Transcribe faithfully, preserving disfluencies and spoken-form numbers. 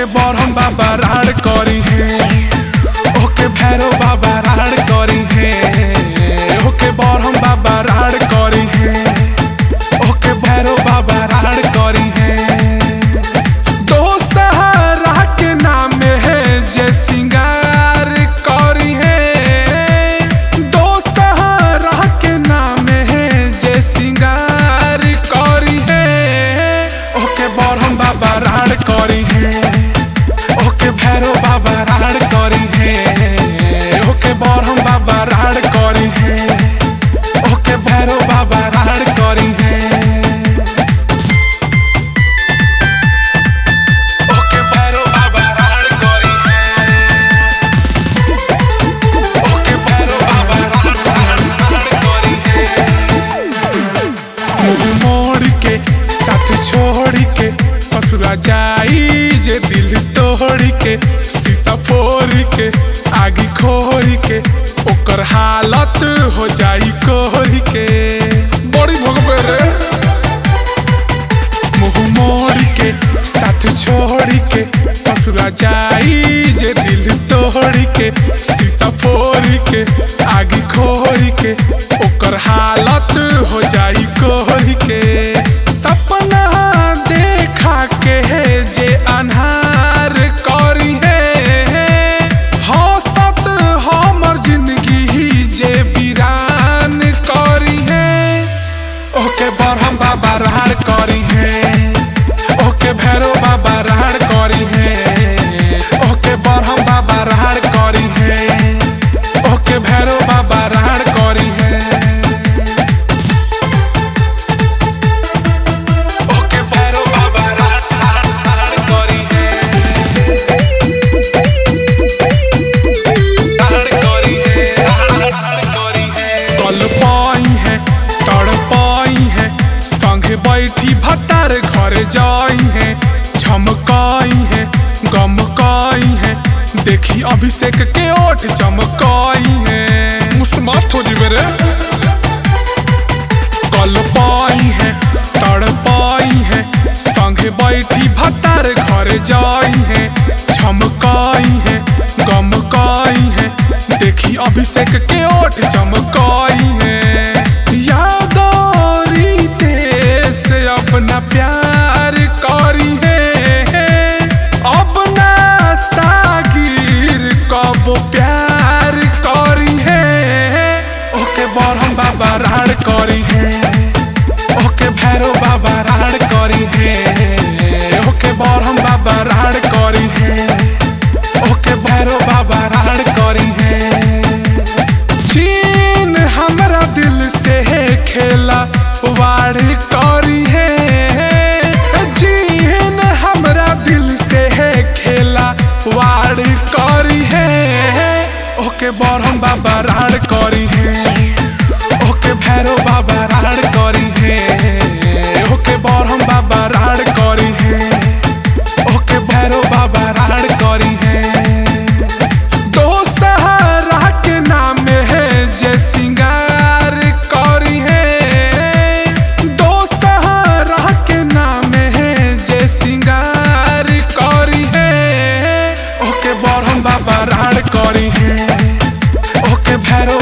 ओके बरहम बाबा राड़ करी है, ओके भैरव बाबा राड़ करी है, ओके बरहम बाबा राड़ करी है, ओके भैरव बाबा राड़ करी है। दो सहारा के नाम है जे सिंगार करी है, दो सहारा के नाम है जे सिंगार करी है। ओके बरहम बाबा राड़ करी है, ओके भैरव बाबा राड़ करी है, ओके बरहम बाबा राड़ करी है, ओके भैरव बाबा राड़ करी है। ओके भैरव बाबा राड़ करी है, ओके भैरव बाबा राड़ राड़ करी है। मुँह मोड़ के साथ छोड़ के ससुरा जाई जे दिल तोड़ के, शीशा फोड़ के आगी खोड़ के ओकर हालत हो जाई कोड़ के। बड़ी भोगबे रे। मुँह मोड़ के साथ छोड़ के ससुरा जाई जे दिल तोड़ के, शीशा फोड़ के आगी खोड़ के ओकर हालत हो जाई कोड़ के। सपना देखा के है जे अन्हार करी है, हौसत हमर जिंदगी जे वीरान करी है। ओके बरहम बाबा राड़ करी है, ओके भैरव बाबा राड़ करी है, ओके बरहम बाबा राड़ करी है, ओके भैरव बाबा राड़ करी है। ओके भैरव बाबा राड़ राड़ करी है, राड़ करी है, राड़ करी है। कल पाई है तड़ पाई है, संगे बैठी भतार घर जाई है, झमकाई है गमकाई है, देखी अभिषेक के ओठ चमकाई है। मुस्मात हो जीवे रे। कल पाई है तड़ पाई है, संगे बैठी भतार घर जाई है, झमकाई है गमकाई है, देखी अभिषेक के ओठ चमकाई है। यादौरी देश अपना प्यार करी है, अपना सागिर कबो प्यार करी है। ओके बरहम बाबा राड़ करी है, ओके भैरव बाबा राड़ करी है, ओके बरहम बाबा राड़ करी है, ओके भैरव बाबा राड़ करी है। चीन हमरा दिल से है खेला वाड़ करी है, चीन हमरा दिल से है खेला वाड़ करी है। ओके बरहम बाबा राड़ करी है, ओके भैरव बाबा राड़ करी है, ओके बरहम बाबा राड़ करी है, ओके भैरव बाबा राड़ करी है। दो सहारा के नाम है जे सिंगार करी है, दो सहारा के नाम है जे सिंगार करी है। ओके बरहम बाबा राड़ करी है, ओके भैरव